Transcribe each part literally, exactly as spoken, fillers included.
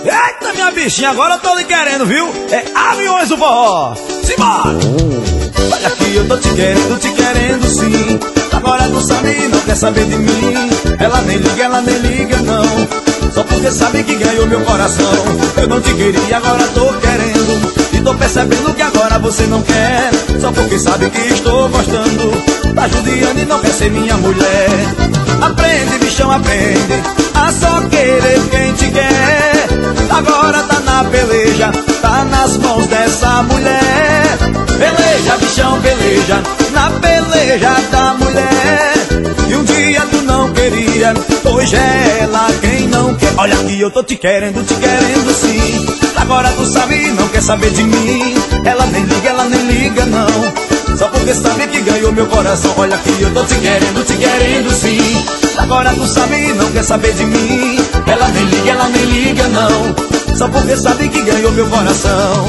Eita, minha bichinha, agora eu tô lhe querendo, viu? É Aviões do Forró. Simbora! Olha aqui, eu tô te querendo, te querendo sim. Agora tu sabe, não quer saber de mim. Ela nem liga, ela nem liga não. Só porque sabe que ganhou meu coração. Eu não te queria, agora tô querendo. E tô percebendo que agora você não quer. Só porque sabe que estou gostando da Juliana e não quer ser minha mulher. Aprende, bichão, aprende a só querer quem te quer. Agora tá na peleja, tá nas mãos dessa mulher. Peleja, bichão, peleja, na peleja da mulher. E um dia tu não queria, hoje é ela quem não quer. Olha aqui, eu tô te querendo, te querendo sim. Agora tu sabe, não quer saber de mim. Ela nem liga, ela nem liga não. Só porque sabe que ganhou meu coração. Olha aqui, eu tô te querendo, te querendo sim. Agora tu sabe, não quer saber de mim. Ela nem liga, ela nem liga não. Só porque sabe que ganhou meu coração.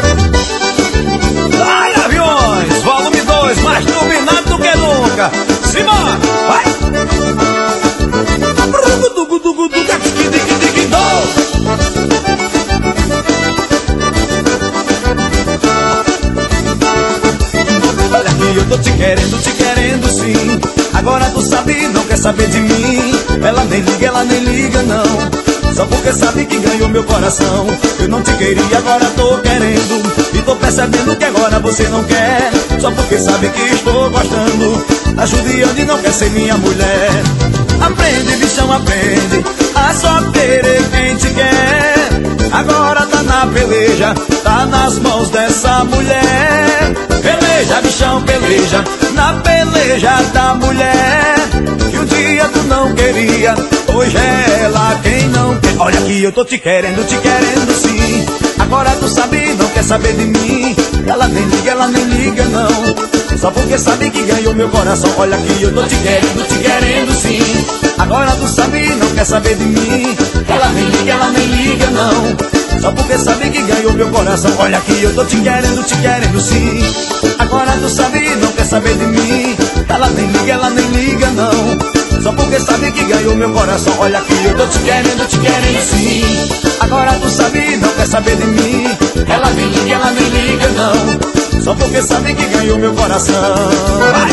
Vai, Aviões, volume dois, mais turbinado do que nunca. Simbora, vai! Olha aqui, eu tô te querendo, te querendo sim. Agora tu sabe, não quer saber de mim. Ela nem liga, ela nem liga não. Só porque sabe que ganhou meu coração. Eu não te queria, agora tô querendo. E tô percebendo que agora você não quer. Só porque sabe que estou gostando da Juliana e não quer ser minha mulher. Aprende, bichão, aprende a só querer quem te quer. Agora tá na peleja, tá nas mãos dessa mulher. Peleja, bichão, peleja, na peleja da mulher. Que um dia tu não queria, hoje é ela quem não quer. Olha aqui, eu tô te querendo, te querendo sim. Agora tu sabe, não quer saber de mim. Ela nem liga, ela nem liga não. Só porque sabe que ganhou meu coração. Olha aqui, eu tô te querendo, te querendo sim. Agora tu sabe, não quer saber de mim. Ela nem liga, ela nem liga não. Só porque sabe que ganhou meu coração. Olha aqui, eu tô te querendo, te querendo sim. Agora tu sabe, não quer saber de mim. Ela nem liga, ela nem liga não. Só porque sabe que ganhou meu coração. Olha aqui, eu tô te querendo, te querendo sim. Agora tu sabe, não quer saber de mim. Ela nem liga, ela nem liga não. Só porque sabe que ganhou meu coração.